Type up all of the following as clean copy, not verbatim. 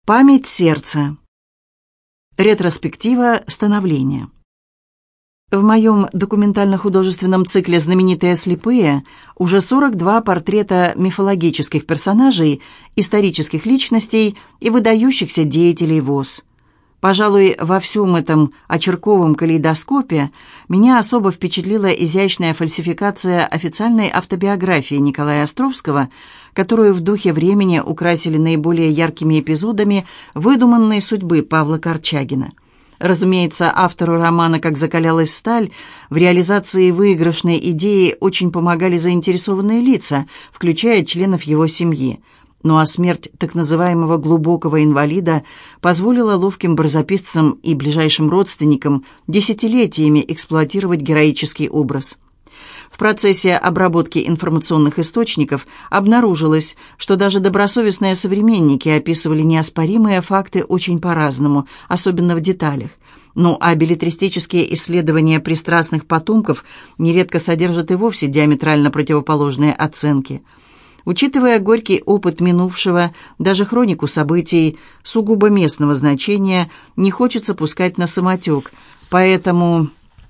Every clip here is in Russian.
Память сердца. Ретроспектива становления. В моем документально-художественном цикле «Знаменитые слепые» уже 42 портрета мифологических персонажей, исторических личностей и выдающихся деятелей ВОС. Пожалуй, во всем этом очерковом калейдоскопе меня особо впечатлила изящная фальсификация официальной автобиографии Николая Островского, которую в духе времени украсили наиболее яркими эпизодами выдуманной судьбы Павла Корчагина. Разумеется, автору романа «Как закалялась сталь» в реализации выигрышной идеи очень помогали заинтересованные лица, включая членов его семьи. Ну а смерть так называемого глубокого инвалида позволила ловким барзаписцам и ближайшим родственникам десятилетиями эксплуатировать героический образ. В процессе обработки информационных источников обнаружилось, что даже добросовестные современники описывали неоспоримые факты очень по-разному, особенно в деталях. Ну а беллетристические исследования пристрастных потомков нередко содержат и вовсе диаметрально противоположные оценки. Учитывая горький опыт минувшего, даже хронику событий сугубо местного значения не хочется пускать на самотек, поэтому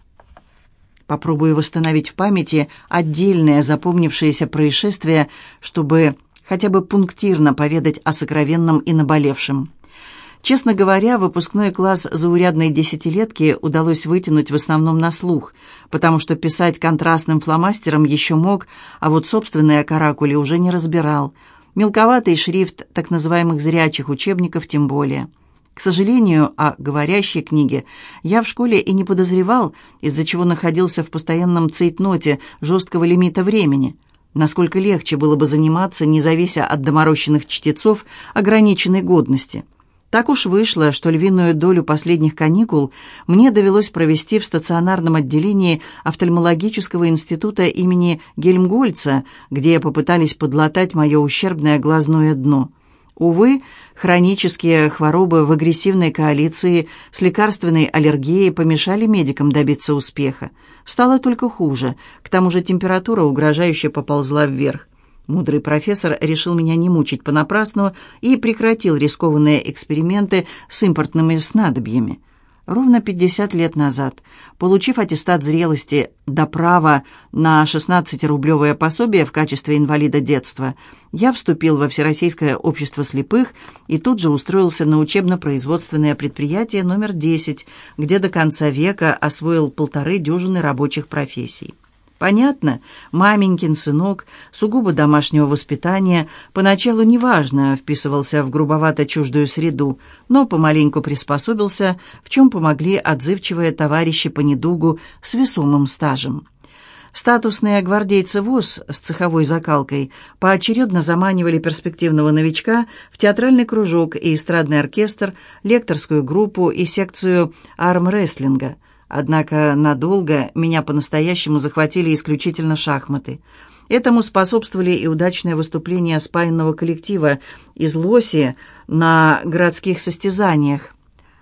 попробую восстановить в памяти отдельные запомнившиеся происшествия, чтобы хотя бы пунктирно поведать о сокровенном и наболевшем. Честно говоря, выпускной класс заурядной десятилетки удалось вытянуть в основном на слух, потому что писать контрастным фломастером еще мог, а вот собственные каракули уже не разбирал. Мелковатый шрифт так называемых зрячих учебников тем более. К сожалению, о говорящей книге я в школе и не подозревал, из-за чего находился в постоянном цейтноте жесткого лимита времени. Насколько легче было бы заниматься, не завися от доморощенных чтецов ограниченной годности. Так уж вышло, что львиную долю последних каникул мне довелось провести в стационарном отделении офтальмологического института имени Гельмгольца, где попытались подлатать мое ущербное глазное дно. Увы, хронические хворобы в агрессивной коалиции с лекарственной аллергией помешали медикам добиться успеха. Стало только хуже, к тому же температура угрожающе поползла вверх. Мудрый профессор решил меня не мучить понапрасну и прекратил рискованные эксперименты с импортными снадобьями. Ровно 50 лет назад, получив аттестат зрелости до права на 16-рублевое пособие в качестве инвалида детства, я вступил во Всероссийское общество слепых и тут же устроился на учебно-производственное предприятие номер 10, где до конца века освоил 1,5 дюжины рабочих профессий. Понятно, маменькин сынок, сугубо домашнего воспитания, поначалу неважно вписывался в грубовато-чуждую среду, но помаленьку приспособился, в чем помогли отзывчивые товарищи по недугу с весомым стажем. Статусные гвардейцы ВОС с цеховой закалкой поочередно заманивали перспективного новичка в театральный кружок и эстрадный оркестр, лекторскую группу и секцию армрестлинга. Однако надолго меня по-настоящему захватили исключительно шахматы. Этому способствовали и удачное выступление спаянного коллектива из Лоси на городских состязаниях,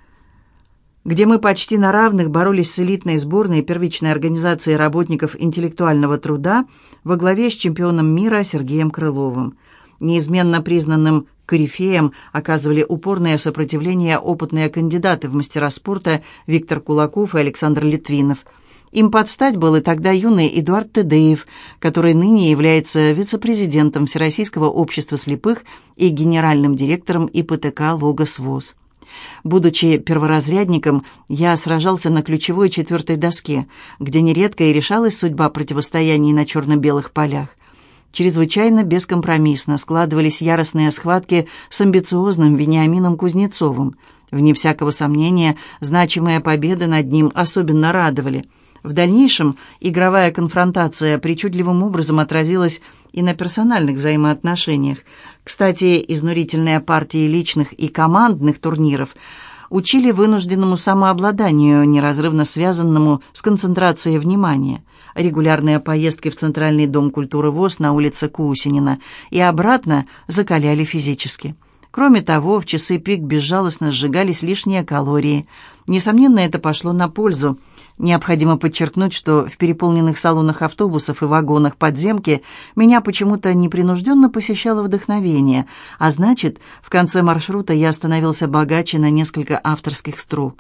где мы почти на равных боролись с элитной сборной первичной организации работников интеллектуального труда во главе с чемпионом мира Сергеем Крыловым. Неизменно признанным корифеям оказывали упорное сопротивление опытные кандидаты в мастера спорта Виктор Кулаков и Александр Литвинов. Им под стать был и тогда юный Эдуард Тедеев, который ныне является вице-президентом Всероссийского общества слепых и генеральным директором ИПТК «Логос ВОС». Будучи перворазрядником, я сражался на ключевой 4-й доске, где нередко и решалась судьба противостояний на черно-белых полях. Чрезвычайно бескомпромиссно складывались яростные схватки с амбициозным Вениамином Кузнецовым. Вне всякого сомнения, значимые победы над ним особенно радовали. В дальнейшем игровая конфронтация причудливым образом отразилась и на персональных взаимоотношениях. Кстати, изнурительные партии личных и командных турниров учили вынужденному самообладанию, неразрывно связанному с концентрацией внимания. Регулярные поездки в Центральный дом культуры ВОС на улице Кусинина и обратно закаляли физически. Кроме того, в часы пик безжалостно сжигались лишние калории. Несомненно, это пошло на пользу. Необходимо подчеркнуть, что в переполненных салонах автобусов и вагонах подземки меня почему-то непринужденно посещало вдохновение, а значит, в конце маршрута я становился богаче на несколько авторских строк.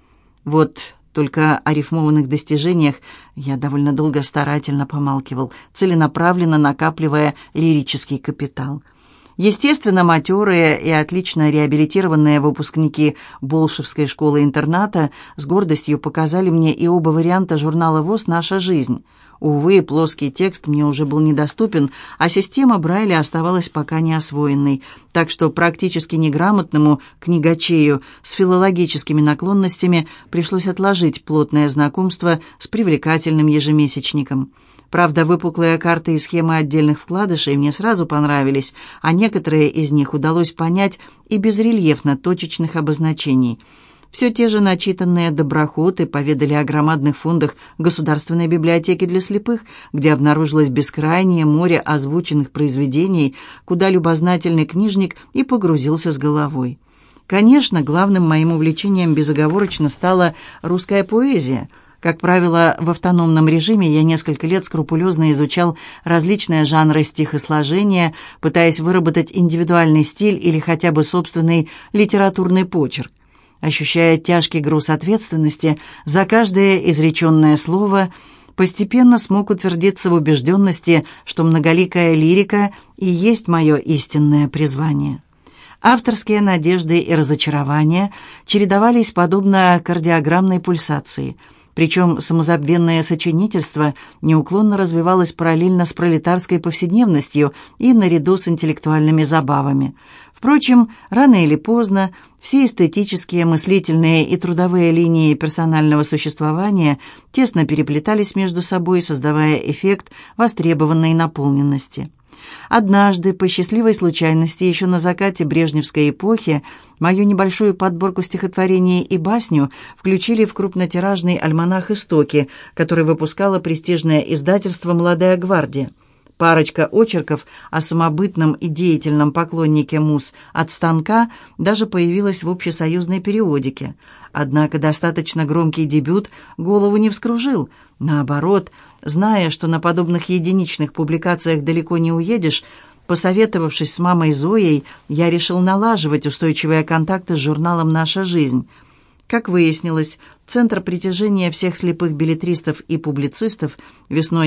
Вот только о рифмованных достижениях я довольно долго старательно помалкивал, целенаправленно накапливая лирический капитал. Естественно, матерые и отлично реабилитированные выпускники Болшевской школы-интерната с гордостью показали мне и оба варианта журнала ВОС «Наша жизнь». Увы, плоский текст мне уже был недоступен, а система Брайля оставалась пока не освоенной, так что практически неграмотному книгачею с филологическими наклонностями пришлось отложить плотное знакомство с привлекательным ежемесячником. Правда, выпуклые карты и схемы отдельных вкладышей мне сразу понравились, а некоторые из них удалось понять и без рельефно-точечных обозначений. Все те же начитанные доброхоты поведали о громадных фондах Государственной библиотеки для слепых, где обнаружилось бескрайнее море озвученных произведений, куда любознательный книжник и погрузился с головой. Конечно, главным моим увлечением безоговорочно стала русская поэзия. Как правило, в автономном режиме я несколько лет скрупулезно изучал различные жанры стихосложения, пытаясь выработать индивидуальный стиль или хотя бы собственный литературный почерк. Ощущая тяжкий груз ответственности за каждое изреченное слово, постепенно смог утвердиться в убежденности, что многоликая лирика и есть мое истинное призвание. Авторские надежды и разочарования чередовались подобно кардиограммной пульсации – причем самозабвенное сочинительство неуклонно развивалось параллельно с пролетарской повседневностью и наряду с интеллектуальными забавами. Впрочем, рано или поздно все эстетические, мыслительные и трудовые линии персонального существования тесно переплетались между собой, создавая эффект востребованной наполненности. Однажды, по счастливой случайности, еще на закате брежневской эпохи, мою небольшую подборку стихотворений и басню включили в крупнотиражный альманах «Истоки», который выпускало престижное издательство «Молодая гвардия». Парочка очерков о самобытном и деятельном поклоннике муз от станка даже появилась в общесоюзной периодике. Однако достаточно громкий дебют голову не вскружил. Наоборот, зная, что на подобных единичных публикациях далеко не уедешь, посоветовавшись с мамой Зоей, я решил налаживать устойчивые контакты с журналом «Наша жизнь». Как выяснилось, центр притяжения всех слепых беллетристов и публицистов весной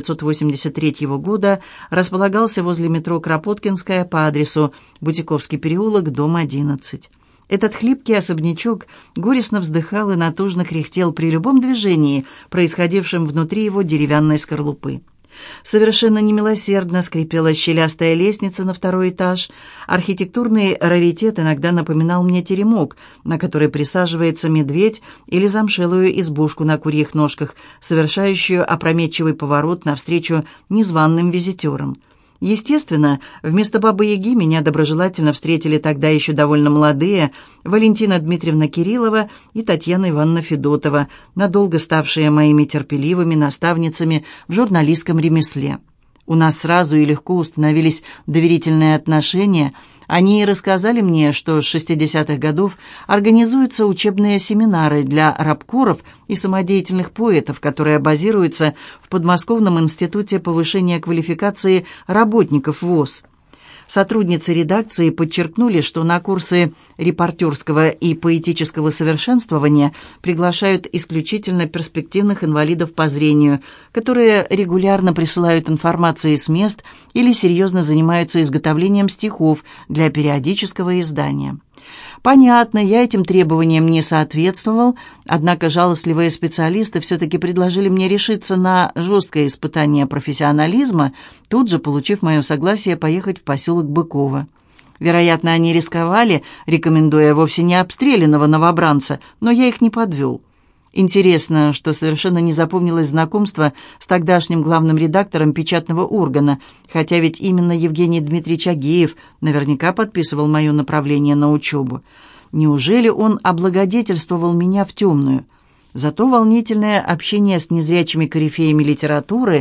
1983 года располагался возле метро Кропоткинская по адресу Бутиковский переулок, дом 11. Этот хлипкий особнячок горестно вздыхал и натужно кряхтел при любом движении, происходившем внутри его деревянной скорлупы. Совершенно немилосердно скрипела щелястая лестница на второй этаж. Архитектурный раритет иногда напоминал мне теремок, на который присаживается медведь, или замшелую избушку на курьих ножках, совершающую опрометчивый поворот навстречу незваным визитерам. Естественно, вместо Бабы-Яги меня доброжелательно встретили тогда еще довольно молодые Валентина Дмитриевна Кириллова и Татьяна Ивановна Федотова, надолго ставшие моими терпеливыми наставницами в журналистском ремесле. У нас сразу и легко установились доверительные отношения. Они рассказали мне, что с 60-х годов организуются учебные семинары для рабкоров и самодеятельных поэтов, которые базируются в Подмосковном институте повышения квалификации работников ВОС. Сотрудницы редакции подчеркнули, что на курсы репортерского и поэтического совершенствования приглашают исключительно перспективных инвалидов по зрению, которые регулярно присылают информации с мест или серьезно занимаются изготовлением стихов для периодического издания. Понятно, я этим требованиям не соответствовал, однако жалостливые специалисты все-таки предложили мне решиться на жесткое испытание профессионализма, тут же получив мое согласие поехать в поселок Быково. Вероятно, они рисковали, рекомендуя вовсе не обстрелянного новобранца, но я их не подвел. Интересно, что совершенно не запомнилось знакомство с тогдашним главным редактором печатного органа, хотя ведь именно Евгений Дмитриевич Агеев наверняка подписывал мое направление на учебу. Неужели он облагодетельствовал меня в темную? Зато волнительное общение с незрячими корифеями литературы,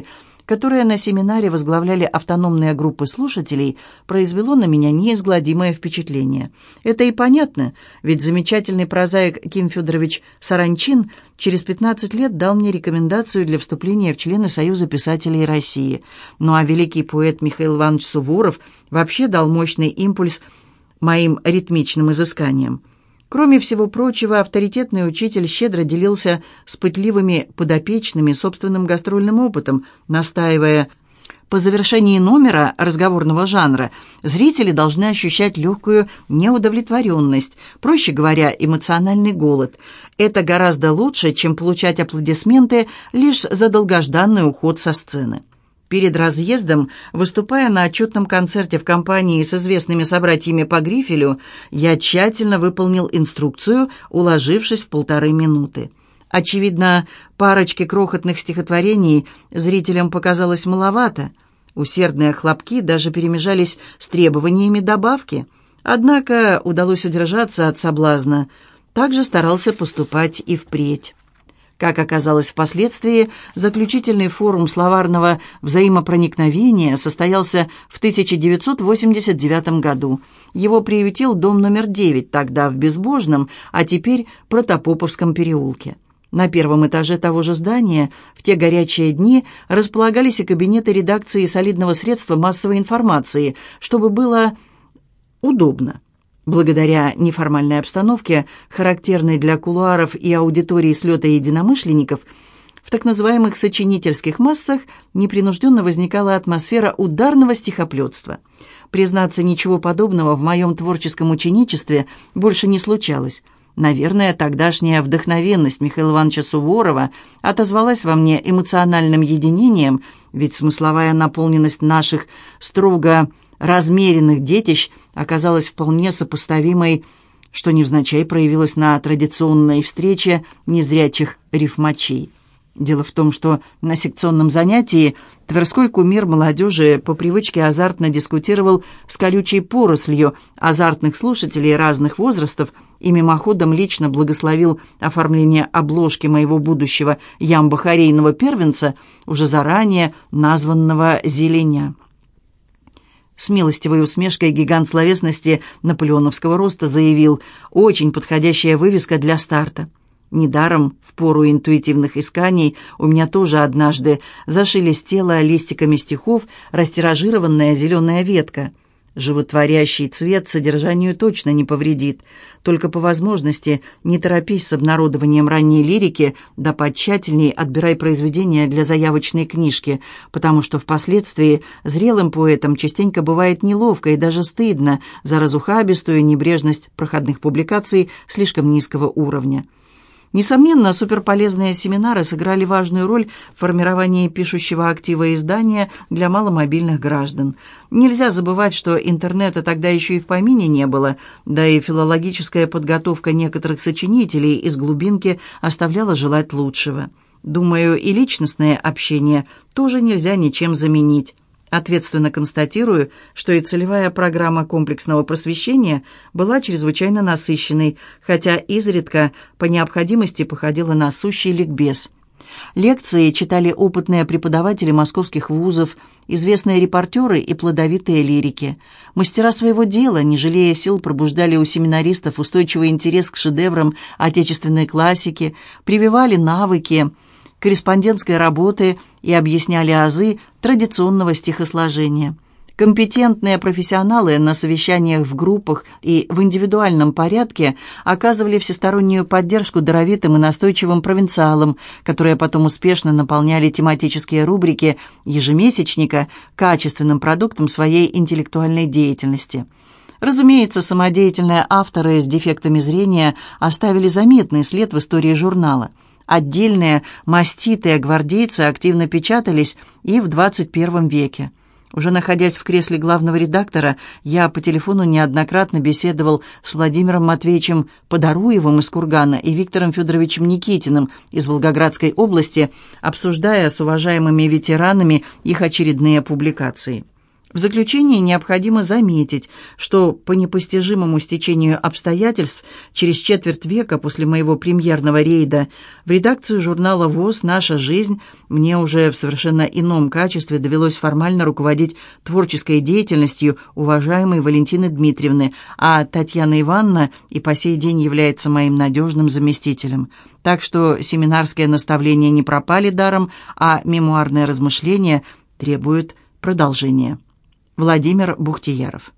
которое на семинаре возглавляли автономные группы слушателей, произвело на меня неизгладимое впечатление. Это и понятно, ведь замечательный прозаик Ким Федорович Саранчин через 15 лет дал мне рекомендацию для вступления в члены Союза писателей России. Ну а великий поэт Михаил Иванович Суворов вообще дал мощный импульс моим ритмичным изысканиям. Кроме всего прочего, авторитетный учитель щедро делился с пытливыми подопечными собственным гастрольным опытом, настаивая: по завершении номера разговорного жанра зрители должны ощущать легкую неудовлетворенность, проще говоря, эмоциональный голод. Это гораздо лучше, чем получать аплодисменты лишь за долгожданный уход со сцены. Перед разъездом, выступая на отчетном концерте в компании с известными собратьями по грифелю, я тщательно выполнил инструкцию, уложившись в 1,5 минуты. Очевидно, парочки крохотных стихотворений зрителям показалось маловато. Усердные хлопки даже перемежались с требованиями добавки. Однако удалось удержаться от соблазна. Также старался поступать и впредь. Как оказалось впоследствии, заключительный форум словарного взаимопроникновения состоялся в 1989 году. Его приютил дом номер 9, тогда в Безбожном, а теперь Протопоповском переулке. На первом этаже того же здания в те горячие дни располагались и кабинеты редакции солидного средства массовой информации, чтобы было удобно. Благодаря неформальной обстановке, характерной для кулуаров и аудитории слета единомышленников, в так называемых сочинительских массах непринужденно возникала атмосфера ударного стихоплетства. Признаться, ничего подобного в моем творческом ученичестве больше не случалось. Наверное, тогдашняя вдохновенность Михаила Ивановича Суворова отозвалась во мне эмоциональным единением, ведь смысловая наполненность наших строго размеренных детищ оказалась вполне сопоставимой, что невзначай проявилось на традиционной встрече незрячих рифмачей. Дело в том, что на секционном занятии тверской кумир молодежи по привычке азартно дискутировал с колючей порослью азартных слушателей разных возрастов и мимоходом лично благословил оформление обложки моего будущего ямбо-хорейного первенца, уже заранее названного «Зеленя». С милостивой усмешкой гигант словесности наполеоновского роста заявил: «Очень подходящая вывеска для старта». Недаром в пору интуитивных исканий у меня тоже однажды зашелестела листиками стихов растиражированная зеленая ветка. Животворящий цвет содержанию точно не повредит. Только по возможности не торопись с обнародованием ранней лирики, да потщательней отбирай произведения для заявочной книжки, потому что впоследствии зрелым поэтам частенько бывает неловко и даже стыдно за разухабистую небрежность проходных публикаций слишком низкого уровня. Несомненно, суперполезные семинары сыграли важную роль в формировании пишущего актива издания для маломобильных граждан. Нельзя забывать, что интернета тогда еще и в помине не было, да и филологическая подготовка некоторых сочинителей из глубинки оставляла желать лучшего. Думаю, и личностное общение тоже нельзя ничем заменить. Ответственно констатирую, что и целевая программа комплексного просвещения была чрезвычайно насыщенной, хотя изредка по необходимости походила на сущий ликбез. Лекции читали опытные преподаватели московских вузов, известные репортеры и плодовитые лирики. Мастера своего дела, не жалея сил, пробуждали у семинаристов устойчивый интерес к шедеврам отечественной классики, прививали навыки корреспондентской работы и объясняли азы традиционного стихосложения. Компетентные профессионалы на совещаниях в группах и в индивидуальном порядке оказывали всестороннюю поддержку даровитым и настойчивым провинциалам, которые потом успешно наполняли тематические рубрики ежемесячника качественным продуктом своей интеллектуальной деятельности. Разумеется, самодеятельные авторы с дефектами зрения оставили заметный след в истории журнала. Отдельные маститые гвардейцы активно печатались и в 21 веке. Уже находясь в кресле главного редактора, я по телефону неоднократно беседовал с Владимиром Матвеевичем Подоруевым из Кургана и Виктором Федоровичем Никитиным из Волгоградской области, обсуждая с уважаемыми ветеранами их очередные публикации. В заключение необходимо заметить, что по непостижимому стечению обстоятельств через четверть века после моего премьерного рейда в редакцию журнала ВОС «Наша жизнь» мне уже в совершенно ином качестве довелось формально руководить творческой деятельностью уважаемой Валентины Дмитриевны, а Татьяна Ивановна и по сей день является моим надежным заместителем. Так что семинарские наставления не пропали даром, а мемуарные размышления требуют продолжения. Владимир Бухтияров.